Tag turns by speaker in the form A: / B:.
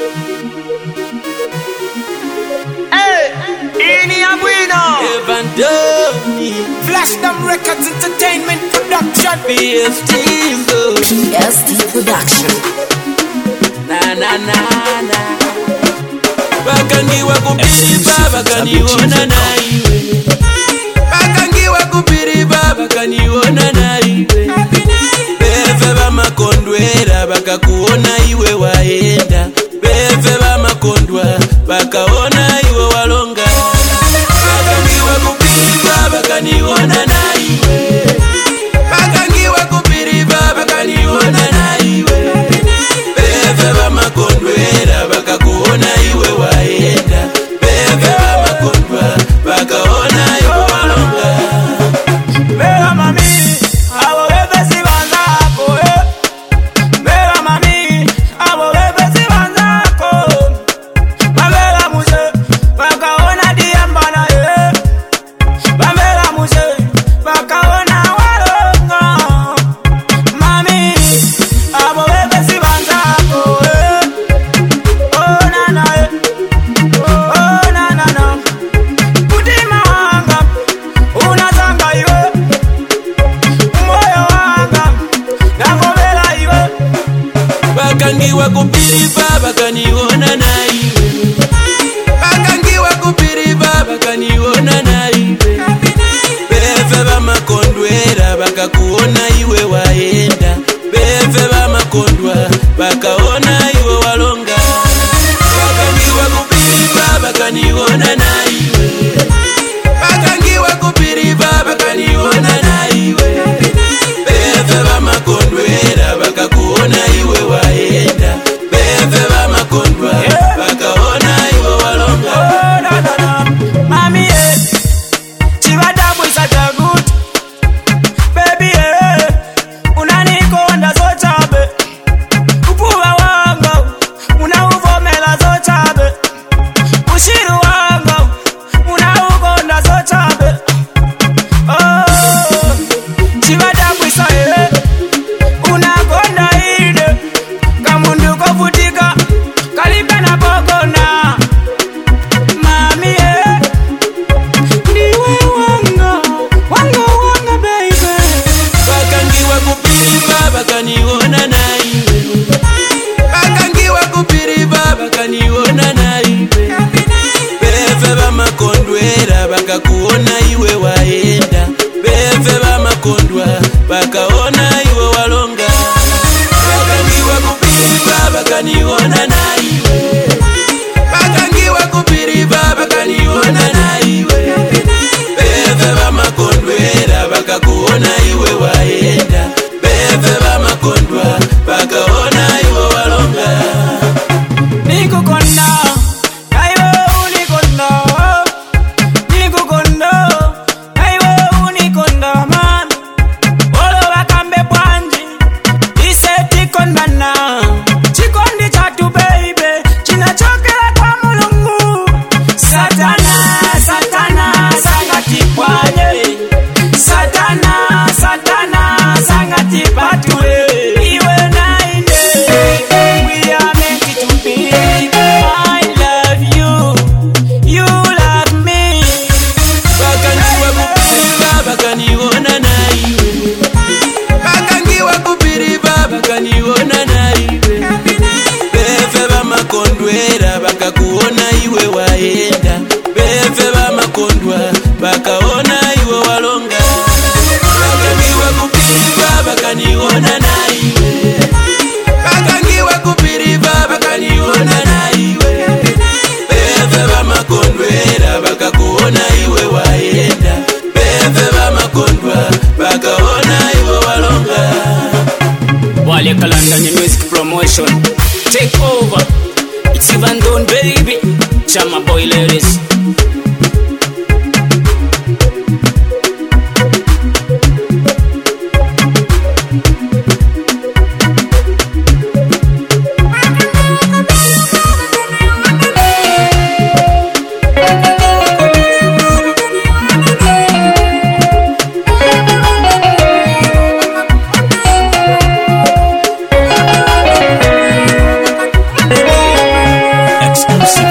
A: Hey, Ini Abuino.
B: Evan Doni.
A: Flash them Records Entertainment Production.
B: PST
C: Production.
B: Na na na na. Bakangiwa kupiriba bakaniona naiwe. Bakangiwa kupiriba bakaniona naiwe. Beve bamakondwera bakakuona iwe waenda. Beve bamakondwa bakaona iwe walonga. Bakangiwa kupiriba bakaniona naiwe. Bakangiwa kupiriba bakaniona naiwe. Beve bamakondwera bakakuona iwe waenda. Beve bamakondwa bakaona iwe walonga.
A: Beba mami, abo bebe si banzako, eh. Beba mami, abo bebe si banzako. Bambela muse, bakaona diambana, eh. Bambela muse, bakaona walonga. Mami, abo bebe si banzako, eh. Oh na na, eh. Oh na na na. Kutima wanga, unazanga iwe. Moyo wanga, nakobela iwe.
B: Bakangiwa kupiriba bakaniona naiwe. Bakangiwa kupiriba bakaniona naiwe. Beve bamakondwera bakakuona iwe waenda. Beve bamakondwa bakaona iwe walonga. Bakangiwa kupiriba bakaniona naiwe. Bakangiwa kupiriba bakaniona naiwe. Beve bamakondwera bakakuona iwe waenda. Beve bamakondwa bakaona iwe walonga.
A: Oh, na, na, na. Mami, eh. Chibadabu is such a good. Baby, eh. Unanikonda so chabe. Upuwa wanga, unauvomela so chabe. Ushiru wanga, unaukonda so chabe. Oh, chibadabu is eh. Unakonda ide. Kamundu kofutika, kalipe na pokona. Mami, eh. Ndiwe wanga, wanga, wanga, baby.
B: Bakangiwa kupiriba bakaniona naiwe. Bakangiwa kupiriba bakaniona naiwe. Beve bamakondwera bakakuona iwe waenda. Beve bamakondwa bakaona iwe walonga. Bakangiwa kupiriba bakaniona naiwe. Bakangiwa kupiriba bakaniona naiwe. Beve bamakondwera bakakuona iwe waenda. Beve bamakondwa bakaona iwe walonga.
A: Nikukonda, naiwe unikonda. Nikukonda, naiwe unikonda, mami. Olo bakambe bwanji, ise tikondana. Chikondi chatu baby, chinachokera kwa Mulungu. Satana, Satana, sangati kwanye. Satana, Satana, sangati patue. Iwe naine, we are meant to be. I love you, you love me.
B: Bakangiwa kupiriba bakaniona naiwe. Bakangiwa kupiriba bakaniona naiwe. Beve bamakondwera bakakuona iwe waenda. Beve bamakondwa bakaona iwe walonga. Bakangiwa kupiriba bakaniona naiwe. Bakangiwa kupiriba bakaniona naiwe. Beve bamakondwera bakakuona iwe waenda. Beve bamakondwa bakaona iwe walonga.
C: Wale Kalanda ni music promotion. Take over. It's Evan Doni, baby. Chama boy ladies. exclusive